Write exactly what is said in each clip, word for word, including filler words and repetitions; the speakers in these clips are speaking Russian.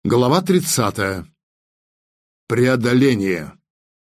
Глава тридцатая. Преодоление.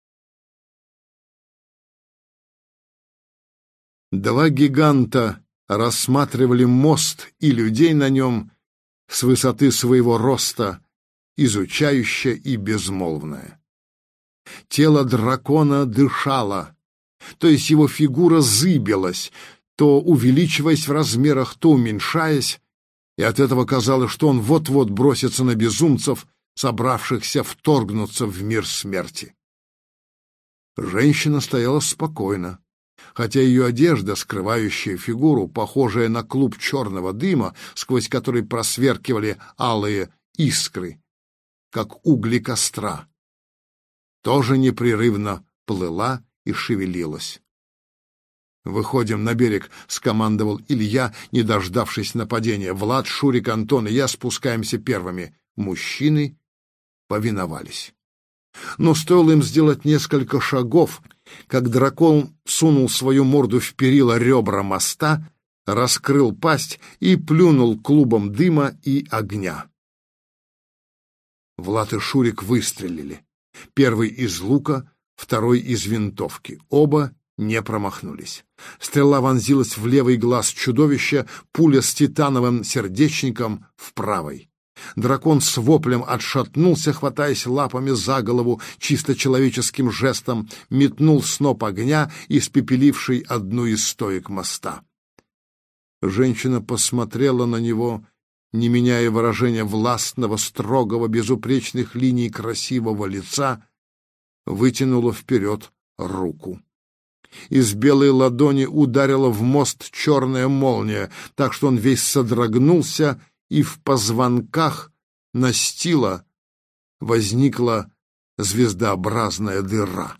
Два гиганта рассматривали мост и людей на нем с высоты своего роста, изучающе и безмолвное. Тело дракона дышало, то есть его фигура зыбилась, то увеличиваясь в размерах, то уменьшаясь, и от этого казалось, что он вот-вот бросится на безумцев, собравшихся вторгнуться в мир смерти. Женщина стояла спокойно, хотя ее одежда, скрывающая фигуру, похожая на клуб черного дыма, сквозь который просверкивали алые искры, как угли костра, тоже непрерывно плыла и шевелилась. «Выходим на берег», — скомандовал Илья, не дождавшись нападения. Влад, Шурик, Антон и я спускаемся первыми. Мужчины повиновались. Но стоило им сделать несколько шагов, как дракон сунул свою морду в перила ребра моста, раскрыл пасть и плюнул клубом дыма и огня. Влад и Шурик выстрелили. Первый из лука, второй из винтовки. Оба не промахнулись. Стрела вонзилась в левый глаз чудовища, пуля с титановым сердечником в правой. Дракон с воплем отшатнулся, хватаясь лапами за голову, чисто человеческим жестом метнул сноп огня, испепеливший одну из стоек моста. Женщина посмотрела на него, не меняя выражения властного, строгого, безупречных линий красивого лица, вытянула вперед руку. Из белой ладони ударила в мост черная молния, так что он весь содрогнулся, и в позвонках настила возникла звездообразная дыра.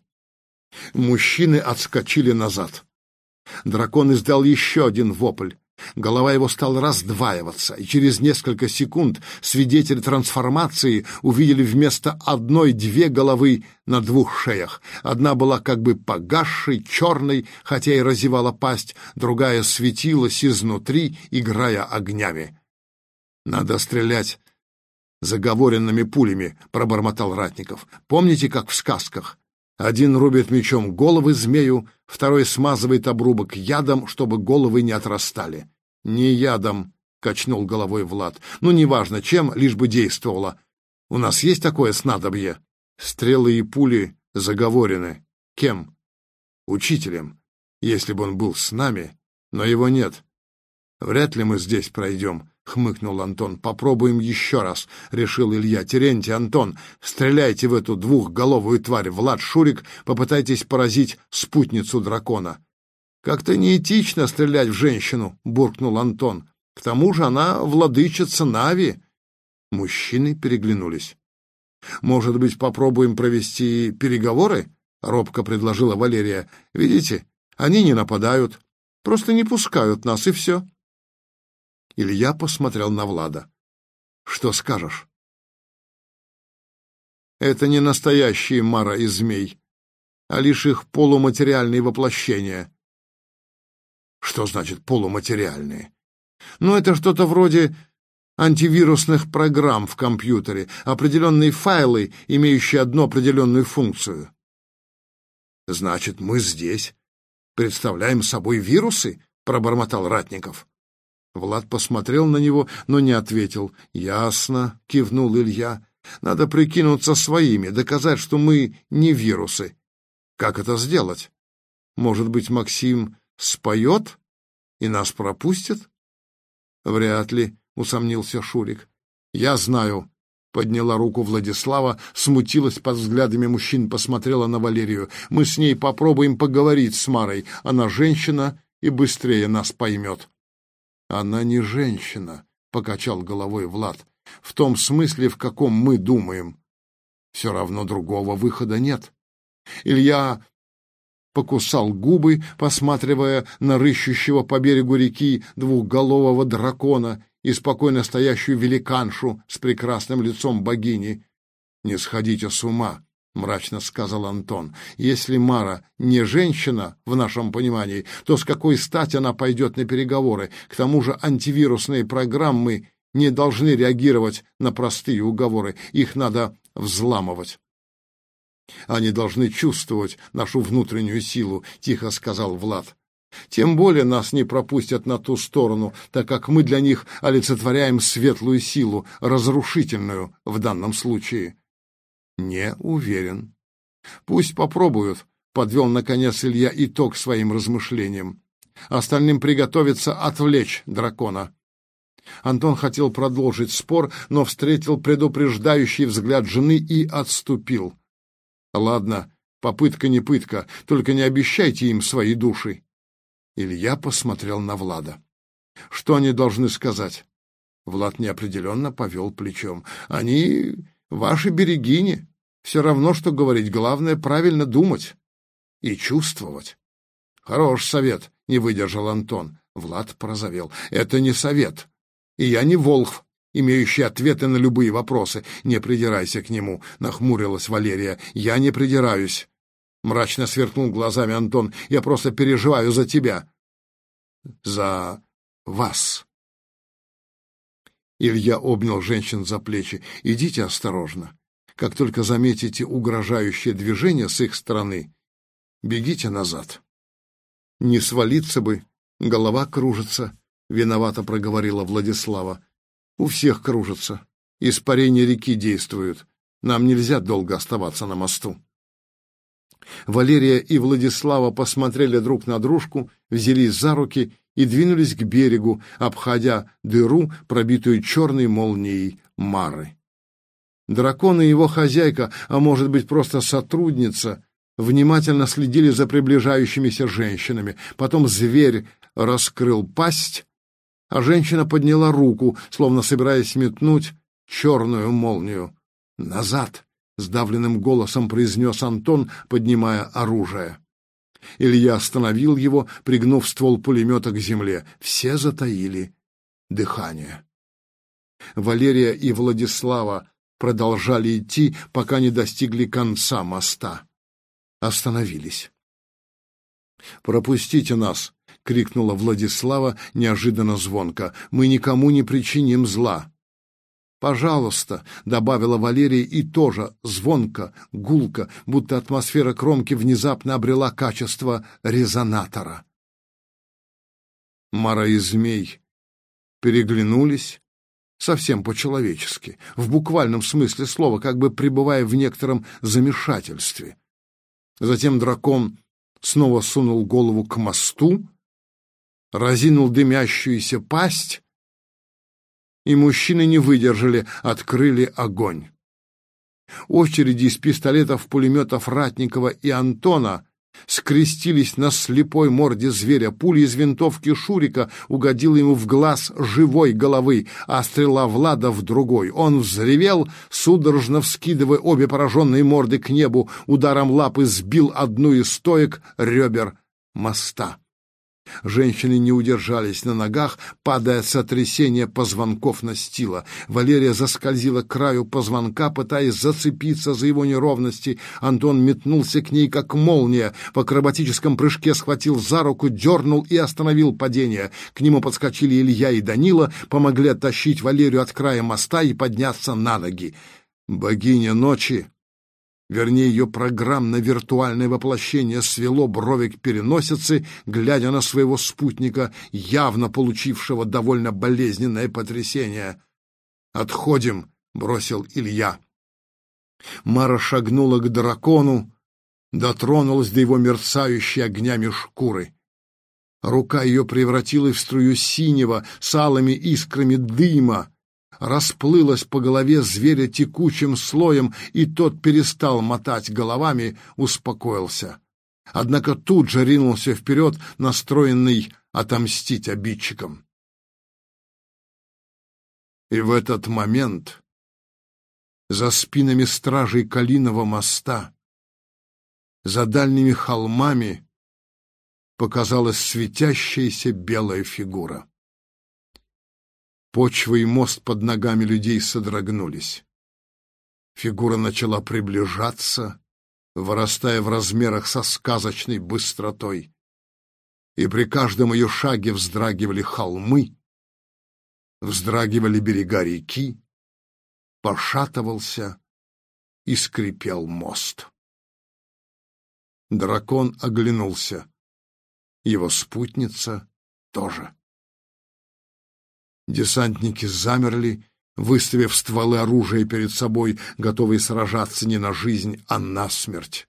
Мужчины отскочили назад. Дракон издал еще один вопль. Голова его стала раздваиваться, и через несколько секунд свидетели трансформации увидели вместо одной две головы на двух шеях. Одна была как бы погасшей, черной, хотя и разевала пасть, другая светилась изнутри, играя огнями. «Надо стрелять заговоренными пулями», — пробормотал Ратников. «Помните, как в сказках? Один рубит мечом головы змею, второй смазывает обрубок ядом, чтобы головы не отрастали». «Не ядом», — качнул головой Влад. «Ну, неважно чем, лишь бы действовало. У нас есть такое снадобье?» «Стрелы и пули заговорены. Кем?» «Учителем, если бы он был с нами, но его нет. Вряд ли мы здесь пройдем», — хмыкнул Антон. «Попробуем еще раз», — решил Илья. «Терентий, Антон, стреляйте в эту двухголовую тварь. Влад, Шурик, попытайтесь поразить спутницу дракона». «Как-то неэтично стрелять в женщину», — буркнул Антон. «К тому же она владычица Нави». Мужчины переглянулись. «Может быть, попробуем провести переговоры?» — робко предложила Валерия. «Видите, они не нападают, просто не пускают нас, и все». Илья посмотрел на Влада. «Что скажешь?» «Это не настоящие Мара и Змей, а лишь их полуматериальные воплощения». «Что значит полуматериальные?» «Ну, это что-то вроде антивирусных программ в компьютере, определенные файлы, имеющие одну определенную функцию». «Значит, мы здесь представляем собой вирусы?» — пробормотал Ратников. Влад посмотрел на него, но не ответил. «Ясно», — кивнул Илья. «Надо прикинуться своими, доказать, что мы не вирусы. Как это сделать? Может быть, Максим споет и нас пропустит?» «Вряд ли», — усомнился Шурик. «Я знаю», — подняла руку Владислава, смутилась под взглядами мужчин, посмотрела на Валерию. «Мы с ней попробуем поговорить с Марой. Она женщина и быстрее нас поймет». «Она не женщина», — покачал головой Влад, — «в том смысле, в каком мы думаем. Все равно другого выхода нет». Илья покусал губы, посматривая на рыщущего по берегу реки двухголового дракона и спокойно стоящую великаншу с прекрасным лицом богини. «Не сходите с ума», — мрачно сказал Антон. «Если Мара не женщина, в нашем понимании, то с какой стати она пойдет на переговоры? К тому же антивирусные программы не должны реагировать на простые уговоры, их надо взламывать. Они должны чувствовать нашу внутреннюю силу, тихо сказал Влад. Тем более нас не пропустят на ту сторону, так как мы для них олицетворяем светлую силу, разрушительную в данном случае. Не уверен. Пусть попробуют, подвел наконец Илья итог своим размышлениям. Остальным приготовиться отвлечь дракона. Антон хотел продолжить спор, но встретил предупреждающий взгляд жены и отступил. Ладно, попытка не пытка, только не обещайте им свои души. Илья посмотрел на Влада. Что они должны сказать? Влад неопределенно повел плечом. Они ваши берегини. Все равно, что говорить, главное правильно думать и чувствовать. Хорош совет, не выдержал Антон. Влад порозовел. Это не совет. И я не волхв, имеющий ответы на любые вопросы. Не придирайся к нему, нахмурилась Валерия. Я не придираюсь. Мрачно сверкнул глазами Антон. Я просто переживаю за тебя. За вас. Илья обнял женщин за плечи. Идите осторожно. Как только заметите угрожающее движение с их стороны, бегите назад. Не свалиться бы, голова кружится, виновато проговорила Владислава. У всех кружится. Испарение реки действует. Нам нельзя долго оставаться на мосту. Валерия и Владислава посмотрели друг на дружку, взялись за руки и двинулись к берегу, обходя дыру, пробитую черной молнией Мары. Дракон и его хозяйка, а может быть просто сотрудница, внимательно следили за приближающимися женщинами. Потом зверь раскрыл пасть, а женщина подняла руку, словно собираясь метнуть черную молнию. «Назад!» — сдавленным голосом произнес Антон, поднимая оружие. Илья остановил его, пригнув ствол пулемета к земле. Все затаили дыхание. Валерия и Владислава продолжали идти, пока не достигли конца моста. Остановились. «Пропустите нас!» — крикнула Владислава неожиданно звонко. «Мы никому не причиним зла!» «Пожалуйста», — добавила Валерия и тоже звонко, гулко, будто атмосфера кромки внезапно обрела качество резонатора. Мара и Змей переглянулись совсем по-человечески, в буквальном смысле слова, как бы пребывая в некотором замешательстве. Затем дракон снова сунул голову к мосту, разинул дымящуюся пасть, и мужчины не выдержали, открыли огонь. Очереди из пистолетов, пулеметов Ратникова и Антона скрестились на слепой морде зверя. Пуля из винтовки Шурика угодила ему в глаз живой головы, а стрела Влада в другой. Он взревел, судорожно вскидывая обе пораженные морды к небу, ударом лапы сбил одну из стоек ребер моста. Женщины не удержались на ногах, падая от сотрясения позвонков настила. Валерия заскользила к краю позвонка, пытаясь зацепиться за его неровности. Антон метнулся к ней, как молния. В акробатическом прыжке схватил за руку, дернул и остановил падение. К нему подскочили Илья и Данила, помогли оттащить Валерию от края моста и подняться на ноги. Богиня ночи, вернее, ее программно-виртуальное воплощение, свело брови к переносице, глядя на своего спутника, явно получившего довольно болезненное потрясение. «Отходим!» — бросил Илья. Мара шагнула к дракону, дотронулась до его мерцающей огнями шкуры. Рука ее превратилась в струю синего с алыми искрами дыма, расплылась по голове зверя текучим слоем, и тот перестал мотать головами, успокоился. Однако тут же ринулся вперед, настроенный отомстить обидчикам. И в этот момент за спинами стражей Калиного моста, за дальними холмами, показалась светящаяся белая фигура. Почва и мост под ногами людей содрогнулись. Фигура начала приближаться, вырастая в размерах со сказочной быстротой. И при каждом ее шаге вздрагивали холмы, Вздрагивали берега реки, пошатывался и скрипел мост. Дракон оглянулся. Его спутница тоже. Десантники замерли, выставив стволы оружия перед собой, готовые сражаться не на жизнь, а на смерть.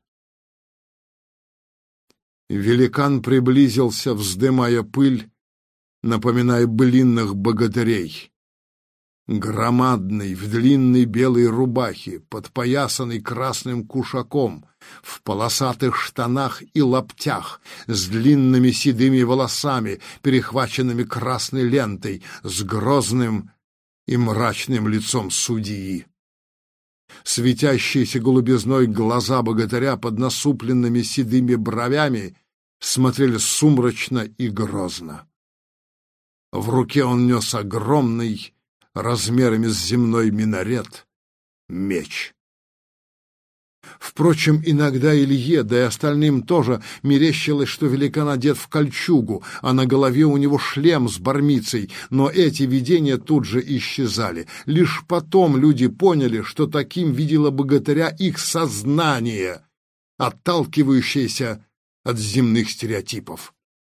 Великан приблизился, вздымая пыль, напоминая былинных богатырей. Громадный, в длинной белой рубахе, подпоясанный красным кушаком, в полосатых штанах и лаптях, с длинными седыми волосами, перехваченными красной лентой, с грозным и мрачным лицом судьи. Светящиеся голубизной глаза богатыря под насупленными седыми бровями смотрели сумрачно и грозно. В руке он нес огромный, размерами с земной минарет, меч. Впрочем, иногда Илье, да и остальным тоже, мерещилось, что великан одет в кольчугу, а на голове у него шлем с бармицей, но эти видения тут же исчезали. Лишь потом люди поняли, что таким видело богатыря их сознание, отталкивающееся от земных стереотипов.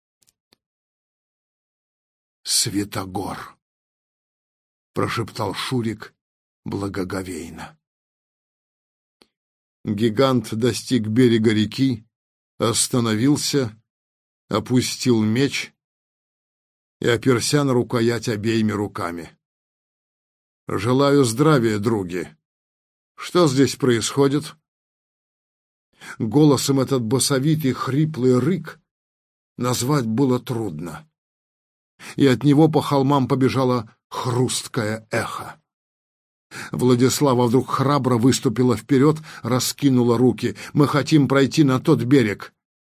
«Святогор», — прошептал Шурик благоговейно. Гигант достиг берега реки, остановился, опустил меч и оперся на рукоять обеими руками. «Желаю здравия, други! Что здесь происходит?» Голосом этот басовитый хриплый рык назвать было трудно, и от него по холмам побежало хрусткое эхо. Владислава вдруг храбро выступила вперед, раскинула руки. «Мы хотим пройти на тот берег».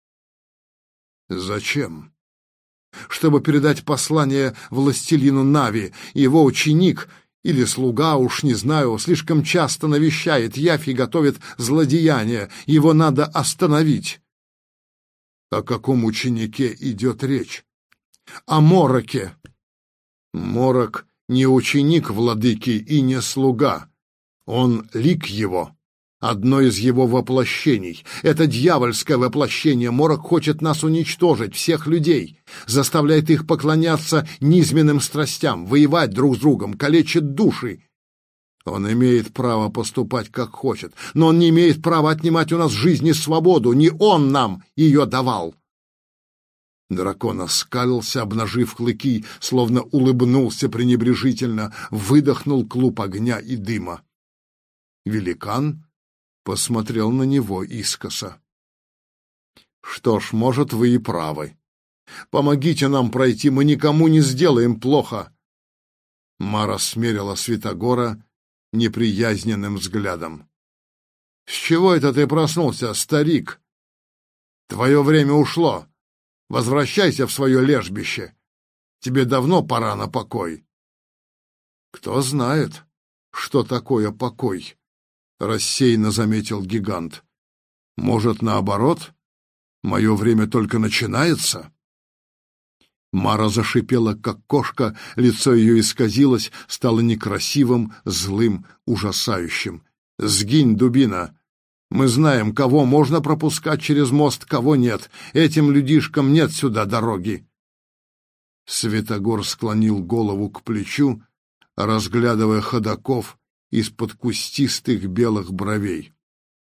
«Зачем?» «Чтобы передать послание властелину Нави. Его ученик или слуга, уж не знаю, слишком часто навещает Явь и готовит злодеяния. Его надо остановить». «О каком ученике идет речь?» «О Мороке». «Морок не ученик владыки и не слуга. Он лик его, одно из его воплощений. Это дьявольское воплощение. Морок хочет нас уничтожить, всех людей, заставляет их поклоняться низменным страстям, воевать друг с другом, калечит души. Он имеет право поступать как хочет, но он не имеет права отнимать у нас жизнь и свободу. Не он нам ее давал». Дракон оскалился, обнажив клыки, словно улыбнулся пренебрежительно, выдохнул клуб огня и дыма. Великан посмотрел на него искоса. «Что ж, может, вы и правы. Помогите нам пройти, мы никому не сделаем плохо». Мара смерила Святогора неприязненным взглядом. «С чего это ты проснулся, старик? Твое время ушло. Возвращайся в свое лежбище. Тебе давно пора на покой». «Кто знает, что такое покой?» — рассеянно заметил гигант. «Может, наоборот, мое время только начинается?» Мара зашипела, как кошка, лицо ее исказилось, стало некрасивым, злым, ужасающим. «Сгинь, дубина! Мы знаем, кого можно пропускать через мост, кого нет. Этим людишкам нет сюда дороги». Святогор склонил голову к плечу, разглядывая ходоков из-под кустистых белых бровей.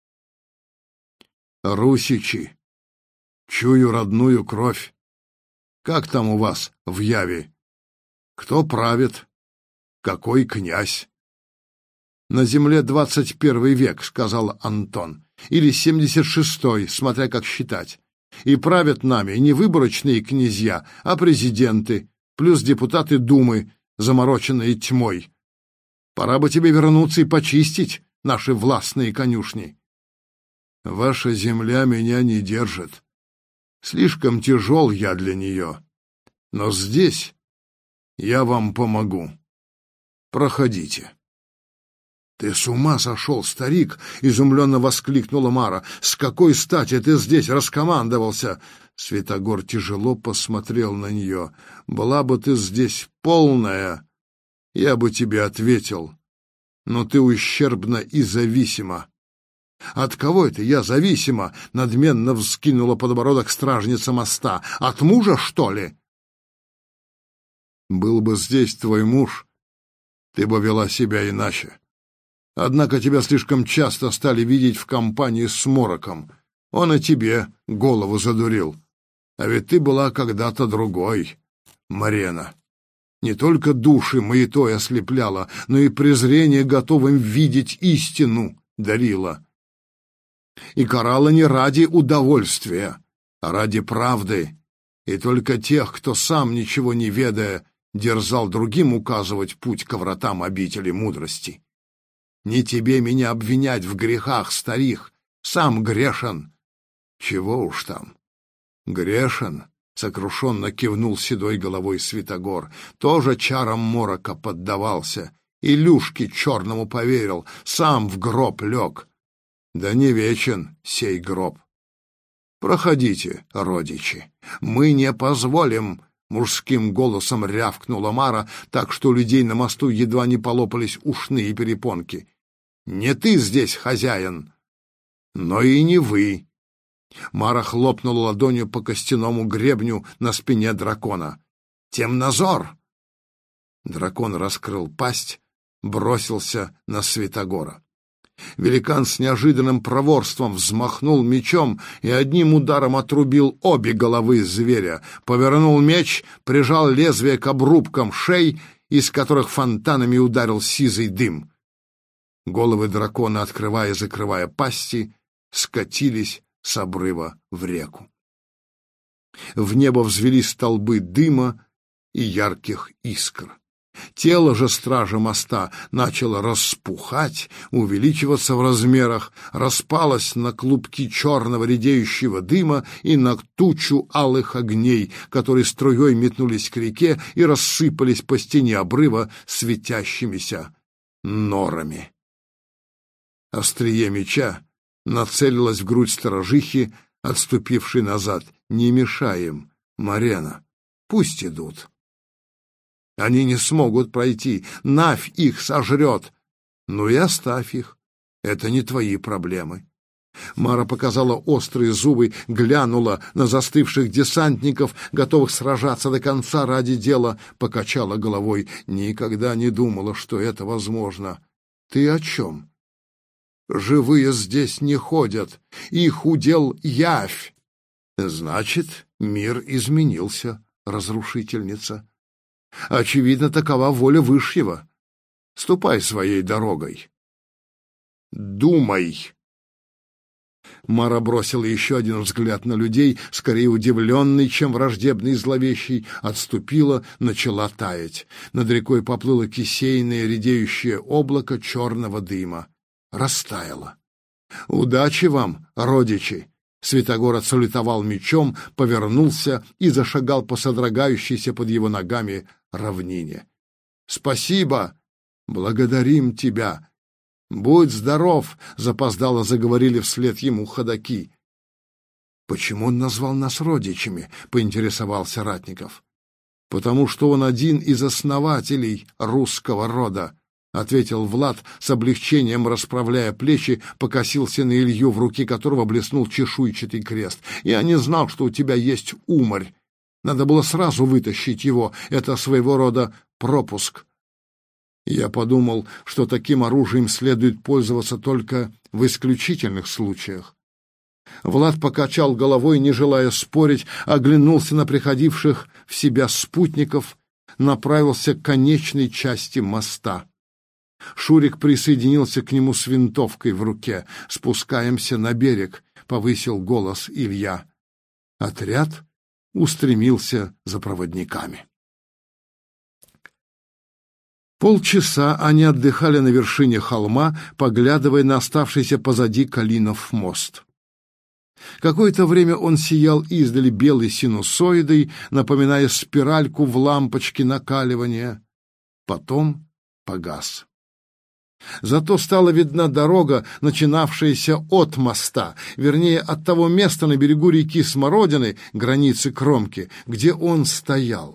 «Русичи, чую родную кровь. Как там у вас в Яве? Кто правит? Какой князь?» «На земле двадцать первый век», — сказал Антон, — «или семьдесят шестой, смотря как считать. И правят нами не выборочные князья, а президенты, плюс депутаты Думы, замороченные тьмой. Пора бы тебе вернуться и почистить наши властные конюшни». «Ваша земля меня не держит. Слишком тяжел я для нее. Но здесь я вам помогу. Проходите». «Ты с ума сошел, старик!» — изумленно воскликнула Мара. «С какой стати ты здесь раскомандовался?» Святогор тяжело посмотрел на нее. «Была бы ты здесь полная, Я бы тебе ответил, но ты ущербна и зависима. От кого это я зависима? Надменно вскинула подбородок стражница моста. От мужа, что ли? Был бы здесь твой муж, ты бы вела себя иначе. Однако тебя слишком часто стали видеть в компании с Мороком. Он и тебе голову задурил. А ведь ты была когда-то другой, Марена. Не только души маятой ослепляла, но и презрение готовым видеть истину дарила. И карала не ради удовольствия, а ради правды. И только тех, кто сам, ничего не ведая, дерзал другим указывать путь ко вратам обители мудрости. Не тебе меня обвинять в грехах старих, сам грешен. Чего уж там, грешен, сокрушенно кивнул седой головой Святогор, тоже чарам Морока поддавался, Илюшке черному поверил, сам в гроб лег. Да не вечен сей гроб. Проходите, родичи, мы не позволим. Мужским голосом рявкнула Мара, так что у людей на мосту едва не полопались ушные перепонки. «Не ты здесь хозяин, но и не вы!» Мара хлопнула ладонью по костяному гребню на спине дракона. «Темнозор!» Дракон раскрыл пасть, бросился на Святогора. Великан с неожиданным проворством взмахнул мечом и одним ударом отрубил обе головы зверя, повернул меч, прижал лезвие к обрубкам шей, из которых фонтанами ударил сизый дым. Головы дракона, открывая и закрывая пасти, скатились с обрыва в реку. В небо взвелись столбы дыма и ярких искр. Тело же стража моста начало распухать, увеличиваться в размерах, распалось на клубки черного редеющего дыма и на тучу алых огней, которые струей метнулись к реке и рассыпались по стене обрыва светящимися норами. Острие меча нацелилось в грудь сторожихи, отступившей назад. «Не мешай им, Марена, пусть идут. Они не смогут пройти, Навь их сожрет. Ну и оставь их, это не твои проблемы». Мара показала острые зубы, глянула на застывших десантников, готовых сражаться до конца ради дела, покачала головой. «Никогда не думала, что это возможно». «Ты о чем?» «Живые здесь не ходят, их удел явь». «Значит, мир изменился, разрушительница. Очевидно, такова воля Вышьего. Ступай своей дорогой. Думай». Мара бросила еще один взгляд на людей, скорее удивленный, чем враждебный и зловещий, отступила, начала таять. Над рекой поплыло кисейное редеющее облако черного дыма. Растаяло. «Удачи вам, родичи!» Святогор отсалютовал мечом, повернулся и зашагал по содрогающейся под его ногами равнине. «Спасибо! Благодарим тебя! Будь здоров!» — запоздало заговорили вслед ему ходаки. «Почему он назвал нас родичами?» — поинтересовался Ратников. «Потому что он один из основателей русского рода», — ответил Влад, с облегчением расправляя плечи, покосился на Илью, в руке которого блеснул чешуйчатый крест. «Я не знал, что у тебя есть умарь. Надо было сразу вытащить его. Это своего рода пропуск». Я подумал, что таким оружием следует пользоваться только в исключительных случаях. Влад покачал головой, не желая спорить, оглянулся на приходивших в себя спутников, направился к конечной части моста. Шурик присоединился к нему с винтовкой в руке. «Спускаемся на берег», — повысил голос Илья. Отряд устремился за проводниками. Полчаса они отдыхали на вершине холма, поглядывая на оставшийся позади Калинов мост. Какое-то время он сиял издали белой синусоидой, напоминая спиральку в лампочке накаливания. Потом погас. Зато стала видна дорога, начинавшаяся от моста, вернее, от того места на берегу реки Смородины, границы Кромки, где он стоял.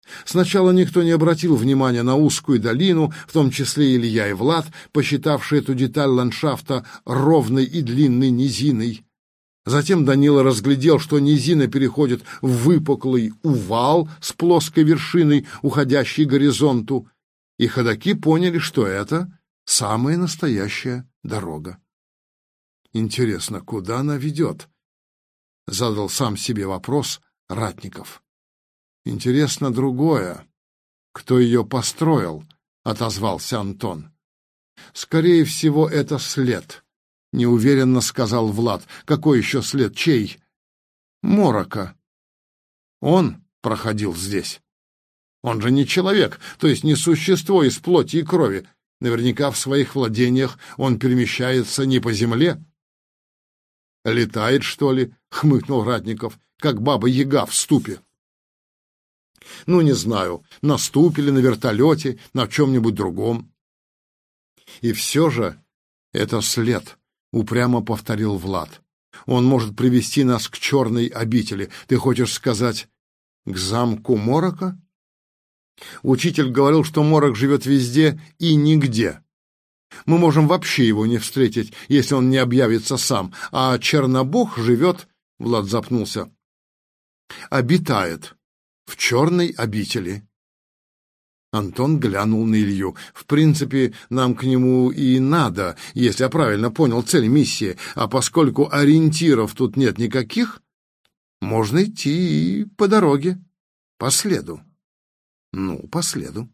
Сначала никто не обратил внимания на узкую долину, в том числе Илья и Влад, посчитавшие эту деталь ландшафта ровной и длинной низиной. Затем Данила разглядел, что низина переходит в выпуклый увал с плоской вершиной, уходящей к горизонту, и ходаки поняли, что это самая настоящая дорога. «Интересно, куда она ведет?» — задал сам себе вопрос Ратников. «Интересно другое. Кто ее построил?» — отозвался Антон. «Скорее всего, это след», — неуверенно сказал Влад. «Какой еще след? Чей?» «Морока. Он проходил здесь. Он же не человек, то есть не существо из плоти и крови. Наверняка в своих владениях он перемещается не по земле». «Летает, что ли?» — хмыкнул Ратников, «как баба-яга в ступе». «Ну, не знаю, на ступе или на вертолете, на чем-нибудь другом». «И все же это след», — упрямо повторил Влад. «Он может привести нас к черной обители. Ты хочешь сказать, к замку Морока?» «Учитель говорил, что Морок живет везде и нигде. Мы можем вообще его не встретить, если он не объявится сам. А Чернобог живет...» — Влад запнулся. «Обитает в черной обители». Антон глянул на Илью. «В принципе, нам к нему и надо, если я правильно понял цель миссии. А поскольку ориентиров тут нет никаких, можно идти и по дороге, по следу». «Ну, по следу».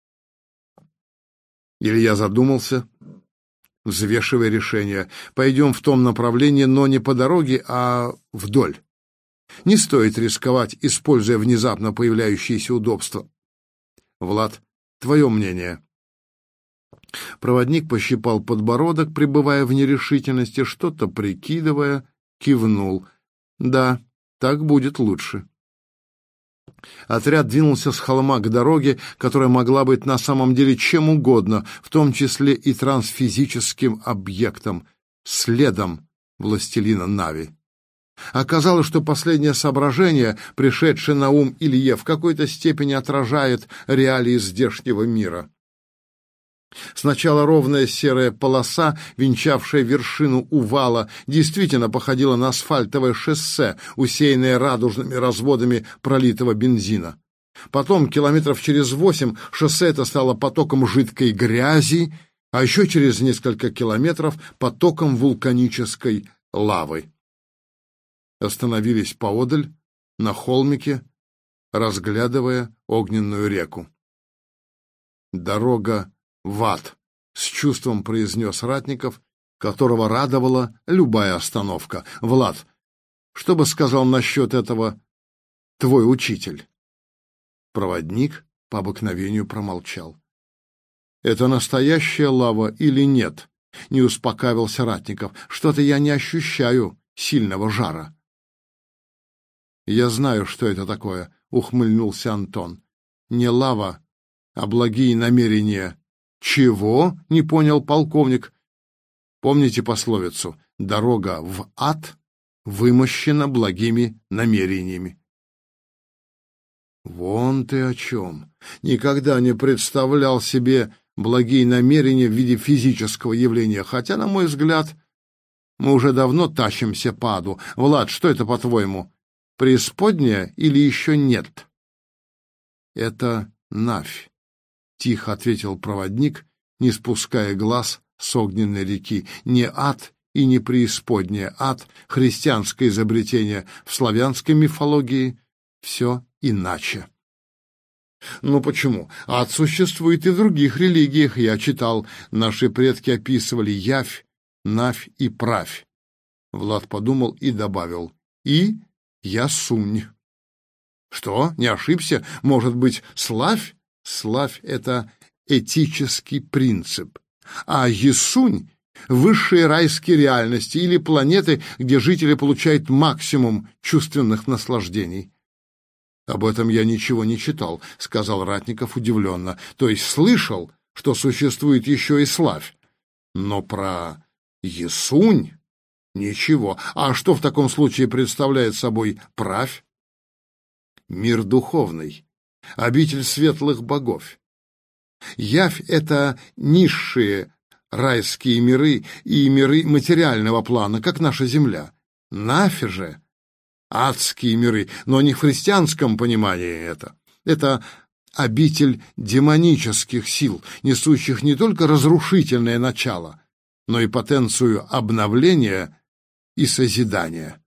Илья задумался, взвешивая решение. «Пойдем в том направлении, но не по дороге, а вдоль. Не стоит рисковать, используя внезапно появляющиеся удобства. Влад, твое мнение?» Проводник пощипал подбородок, пребывая в нерешительности, что-то прикидывая, кивнул. «Да, так будет лучше». Отряд двинулся с холма к дороге, которая могла быть на самом деле чем угодно, в том числе и трансфизическим объектом, следом властелина Нави. Оказалось, что последнее соображение, пришедшее на ум Илье, в какой-то степени отражает реалии здешнего мира. Сначала ровная серая полоса, венчавшая вершину увала, действительно походила на асфальтовое шоссе, усеянное радужными разводами пролитого бензина. Потом, километров через восемь, шоссе это стало потоком жидкой грязи, а еще через несколько километров — потоком вулканической лавы. Остановились поодаль, на холмике, разглядывая огненную реку. «Дорога в ад», — с чувством произнес Ратников, которого радовала любая остановка. «Влад, что бы сказал насчет этого твой учитель?» Проводник по обыкновению промолчал. «Это настоящая лава или нет?» — не успокаивался Ратников. «Что-то я не ощущаю сильного жара». «Я знаю, что это такое», — ухмыльнулся Антон. «Не лава, а благие намерения». «Чего?» — не понял полковник. «Помните пословицу? Дорога в ад вымощена благими намерениями». «Вон ты о чем! Никогда не представлял себе благие намерения в виде физического явления, хотя, на мой взгляд, мы уже давно тащимся по аду. Влад, что это, по-твоему, преисподняя или еще нет?» «Это Навь», — тихо ответил проводник, не спуская глаз с огненной реки. «Не ад и не преисподняя. Ад — христианское изобретение. В славянской мифологии все иначе». «Ну почему? Ад существует и в других религиях. Я читал, наши предки описывали явь, навь и правь». Влад подумал и добавил: «И ясунь». «Что? Не ошибся? Может быть, славь?» «Славь — это этический принцип, а ясунь — высшие райские реальности или планеты, где жители получают максимум чувственных наслаждений». «Об этом я ничего не читал», — сказал Ратников удивленно. «То есть слышал, что существует еще и славь, но про ясунь ничего. А что в таком случае представляет собой правь?» «Мир духовный, обитель светлых богов. Явь — это низшие райские миры и миры материального плана, как наша Земля. Нафи же — адские миры, но не в христианском понимании это. Это обитель демонических сил, несущих не только разрушительное начало, но и потенцию обновления и созидания.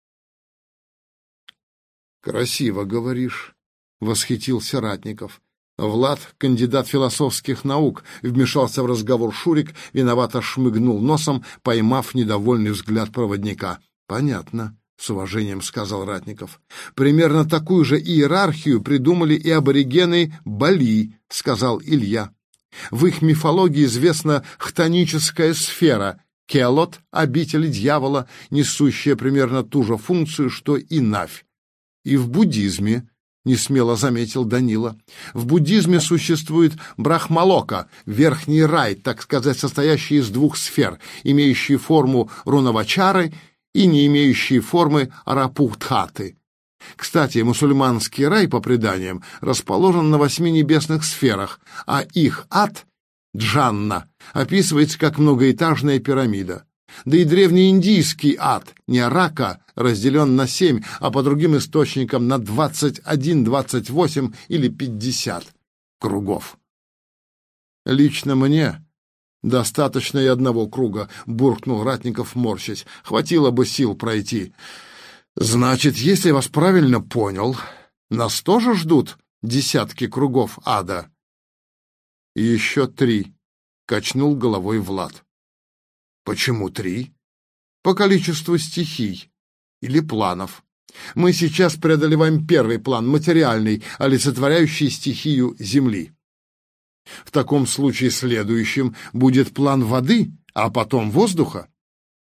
«Красиво говоришь», — восхитился Ратников. Влад, кандидат философских наук, вмешался в разговор Шурик, виновато шмыгнул носом, поймав недовольный взгляд проводника. «Понятно», — с уважением сказал Ратников. «Примерно такую же иерархию придумали и аборигены Бали», — сказал Илья. «В их мифологии известна хтоническая сфера, Келот — обитель дьявола, несущая примерно ту же функцию, что и Навь. И в буддизме, — несмело заметил Данила, — в буддизме существует Брахмалока, верхний рай, так сказать, состоящий из двух сфер, имеющие форму Рунавачары и не имеющие формы Арапутхаты. Кстати, мусульманский рай, по преданиям, расположен на восьми небесных сферах, а их ад, Джанна, описывается как многоэтажная пирамида. Да и древнеиндийский ад, Нярака, разделен на семь, а по другим источникам на двадцать один, двадцать восемь или пятьдесят кругов. «Лично мне достаточно и одного круга», — буркнул Ратников, морщась. «Хватило бы сил пройти». «Значит, если я вас правильно понял, нас тоже ждут десятки кругов ада?» «Еще три», — качнул головой Влад. «Почему три?» «По количеству стихий или планов. Мы сейчас преодолеваем первый план, материальный, олицетворяющий стихию Земли. В таком случае следующим будет план воды, а потом воздуха».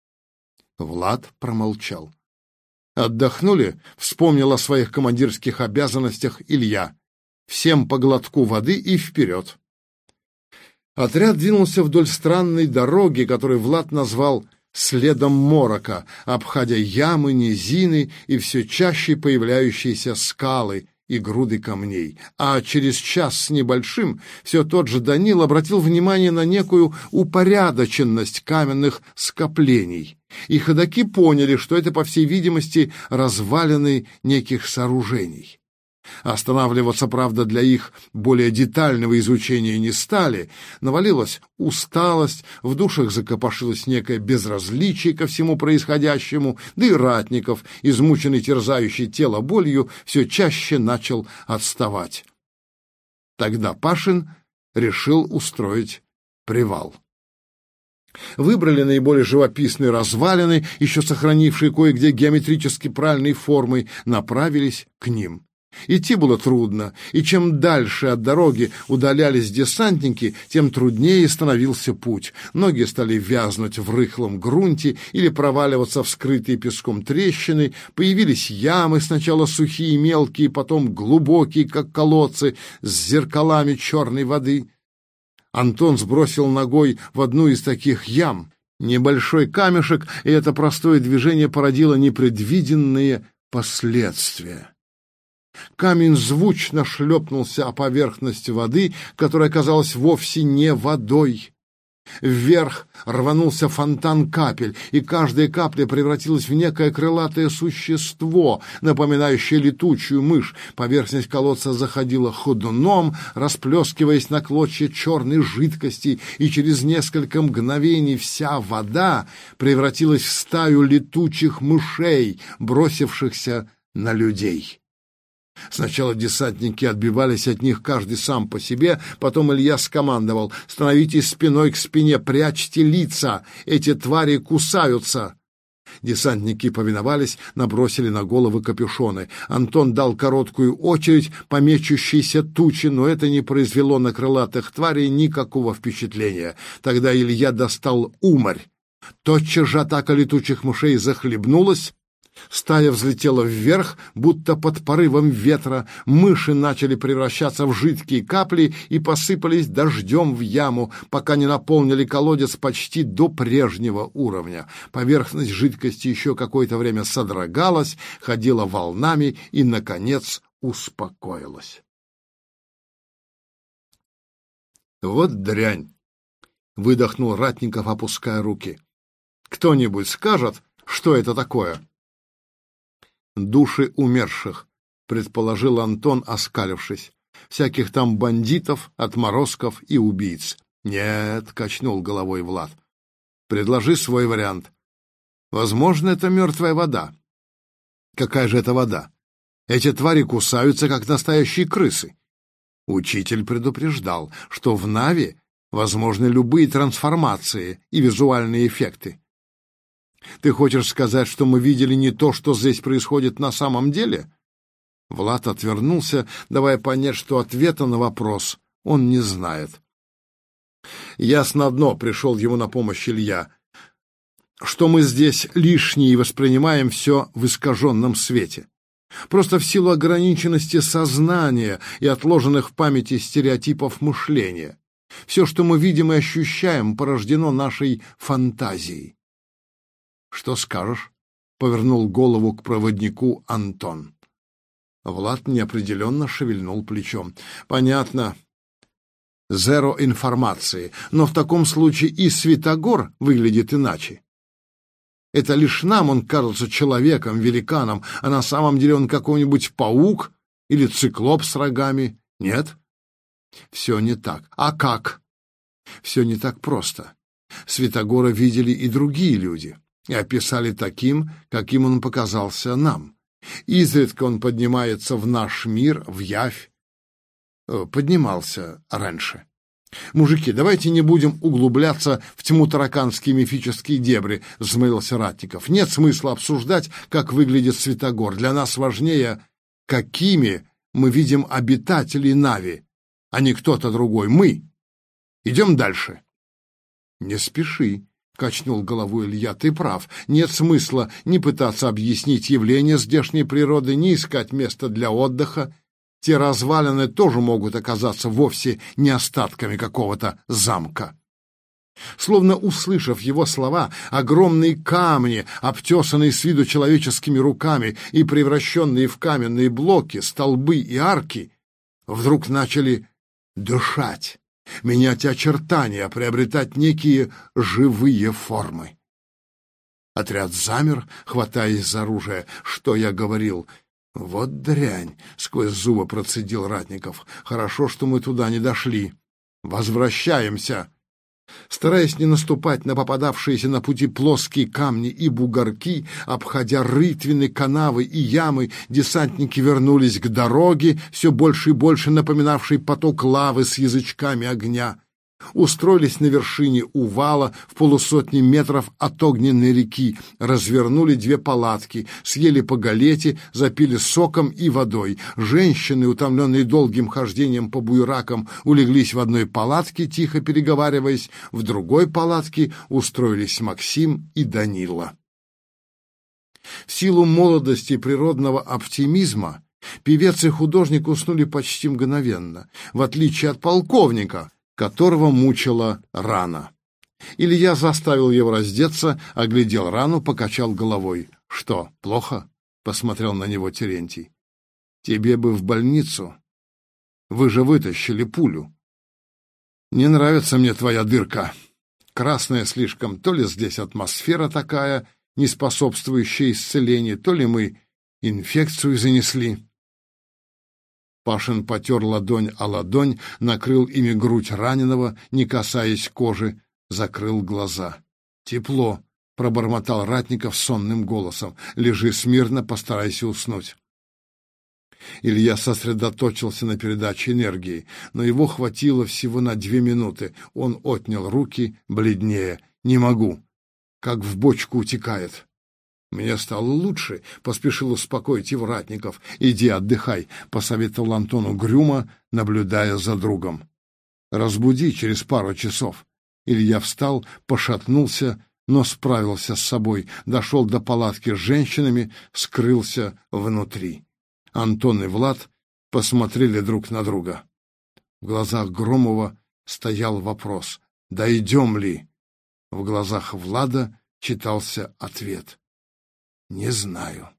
Влад промолчал. «Отдохнули?» — вспомнил о своих командирских обязанностях Илья. «Всем по глотку воды и вперед». Отряд двинулся вдоль странной дороги, которую Влад назвал «следом морока», обходя ямы, низины и все чаще появляющиеся скалы и груды камней. А через час с небольшим все тот же Данил обратил внимание на некую упорядоченность каменных скоплений. И ходоки поняли, что это, по всей видимости, развалины неких сооружений. Останавливаться, правда, для их более детального изучения не стали. Навалилась усталость, в душах закопошилось некое безразличие ко всему происходящему, да и Ратников, измученный терзающей тело болью, все чаще начал отставать. Тогда Пашин решил устроить привал. Выбрали наиболее живописные развалины, еще сохранившие кое-где геометрически правильной формой, направились к ним. Идти было трудно, и чем дальше от дороги удалялись десантники, тем труднее становился путь. Ноги стали вязнуть в рыхлом грунте или проваливаться в скрытые песком трещины, появились ямы, сначала сухие и мелкие, потом глубокие, как колодцы, с зеркалами черной воды. Антон сбросил ногой в одну из таких ям небольшой камешек, и это простое движение породило непредвиденные последствия. Камень звучно шлепнулся о поверхность воды, которая оказалась вовсе не водой. Вверх рванулся фонтан капель, и каждая капля превратилась в некое крылатое существо, напоминающее летучую мышь. Поверхность колодца заходила ходуном, расплескиваясь на клочья черной жидкости, и через несколько мгновений вся вода превратилась в стаю летучих мышей, бросившихся на людей. Сначала десантники отбивались от них каждый сам по себе, потом Илья скомандовал: «Становитесь спиной к спине, прячьте лица, эти твари кусаются». Десантники повиновались, набросили на головы капюшоны. Антон дал короткую очередь по мечущейся туче, но это не произвело на крылатых тварей никакого впечатления. Тогда Илья достал умарь. Тотчас же атака летучих мышей захлебнулась. Стая взлетела вверх, будто под порывом ветра. Мыши начали превращаться в жидкие капли и посыпались дождем в яму, пока не наполнили колодец почти до прежнего уровня. Поверхность жидкости еще какое-то время содрогалась, ходила волнами и, наконец, успокоилась. Вот дрянь! — выдохнул Ратников, опуская руки. Кто-нибудь скажет, что это такое? Души умерших, предположил Антон, оскалившись. Всяких там бандитов, отморозков и убийц. Нет, качнул головой Влад. Предложи свой вариант. Возможно, это мертвая вода. Какая же это вода? Эти твари кусаются, как настоящие крысы. Учитель предупреждал, что в Нави возможны любые трансформации и визуальные эффекты. Ты хочешь сказать, что мы видели не то, что здесь происходит на самом деле? Влад отвернулся, давая понять, что ответа на вопрос он не знает. Ясно одно, пришел ему на помощь Илья, что мы здесь лишние и воспринимаем все в искаженном свете. Просто в силу ограниченности сознания и отложенных в памяти стереотипов мышления. Все, что мы видим и ощущаем, порождено нашей фантазией. «Что скажешь?» — повернул голову к проводнику Антон. Влад неопределенно шевельнул плечом. «Понятно. Зеро информации. Но в таком случае и Святогор выглядит иначе. Это лишь нам он кажется человеком, великаном, а на самом деле он какой-нибудь паук или циклоп с рогами. Нет? Все не так. А как? Все не так просто. Святогора видели и другие люди, и описали таким, каким он показался нам. Изредка он поднимается в наш мир, в явь. Поднимался раньше. «Мужики, давайте не будем углубляться в тьму тараканские мифические дебри», — взмолился Ратников. «Нет смысла обсуждать, как выглядит Святогор. Для нас важнее, какими мы видим обитателей Нави, а не кто-то другой. Мы. Идем дальше». «Не спеши», — качнул головой Илья. «Ты прав. Нет смысла ни пытаться объяснить явление здешней природы, ни искать место для отдыха. Те развалины тоже могут оказаться вовсе не остатками какого-то замка». Словно услышав его слова, огромные камни, обтесанные с виду человеческими руками и превращенные в каменные блоки, столбы и арки, вдруг начали дышать, менять очертания, приобретать некие живые формы. Отряд замер, хватаясь за оружие. «Что я говорил?» «Вот дрянь!» — сквозь зубы процедил Ратников. «Хорошо, что мы туда не дошли. Возвращаемся!» Стараясь не наступать на попадавшиеся на пути плоские камни и бугорки, обходя рытвины, канавы и ямы, десантники вернулись к дороге, все больше и больше напоминавшей поток лавы с язычками огня. Устроились на вершине увала в полусотни метров от огненной реки, развернули две палатки, съели по галете, запили соком и водой. Женщины, утомленные долгим хождением по буеракам, улеглись в одной палатке, тихо переговариваясь, в другой палатке устроились Максим и Данила. В силу молодости и природного оптимизма певец и художник уснули почти мгновенно, в отличие от полковника, которого мучила рана. Илья заставил его раздеться, оглядел рану, покачал головой. «Что, плохо?» — посмотрел на него Терентий. «Тебе бы в больницу. Вы же вытащили пулю. Не нравится мне твоя дырка. Красная слишком. То ли здесь атмосфера такая, не способствующая исцелению, то ли мы инфекцию занесли». Пашин потер ладонь о ладонь, накрыл ими грудь раненого, не касаясь кожи, закрыл глаза. «Тепло», — пробормотал Ратников сонным голосом. «Лежи смирно, постарайся уснуть». Илья сосредоточился на передаче энергии, но его хватило всего на две минуты. Он отнял руки, бледнее. «Не могу. Как в бочку утекает». «Мне стало лучше», — поспешил успокоить его Ратников. «Иди отдыхай», — посоветовал Антон угрюмо, наблюдая за другом. «Разбуди через пару часов». Илья встал, пошатнулся, но справился с собой, дошел до палатки с женщинами, скрылся внутри. Антон и Влад посмотрели друг на друга. В глазах Громова стоял вопрос: «Дойдем ли?» В глазах Влада читался ответ: «Не знаю».